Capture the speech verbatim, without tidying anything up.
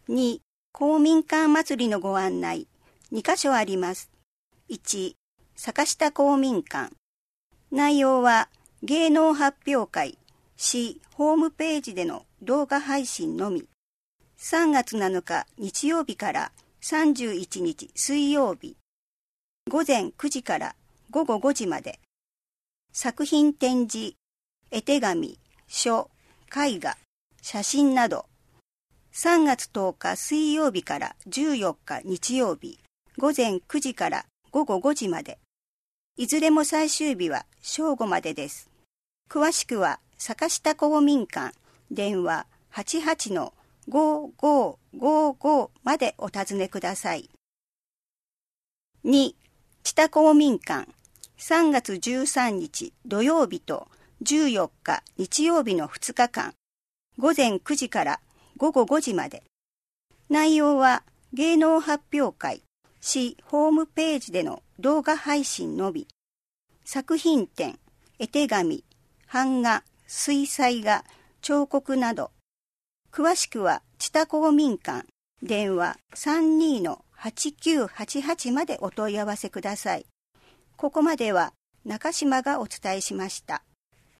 に、公民館祭りのご案内。にかしょあります。いち、坂下公民館。内容は芸能発表会、市ホームページでの動画配信のみ。さんがつなのか日曜日からさんじゅういちにち水曜日。ごぜんくじからごごごじまで。作品展示、絵手紙、書、絵画、写真など。さんがつとおか水曜日からじゅうよっか日曜日。ごぜんくじからごごごじまで。いずれも最終日は正午までです。詳しくは坂下公民館電話 はちはちのごごごご までお尋ねください。に、知多公民館さんがつじゅうさんにち土曜日とじゅうよっか日曜日のふつかかん、ごぜんくじからごごごじまで。内容は芸能発表会、市ホームページでの動画配信のみ。作品展、絵手紙、版画、水彩画、彫刻など。詳しくは知多公民館電話 さんにのはちきゅうはちはち までお問い合わせください。ここまでは中島がお伝えしました。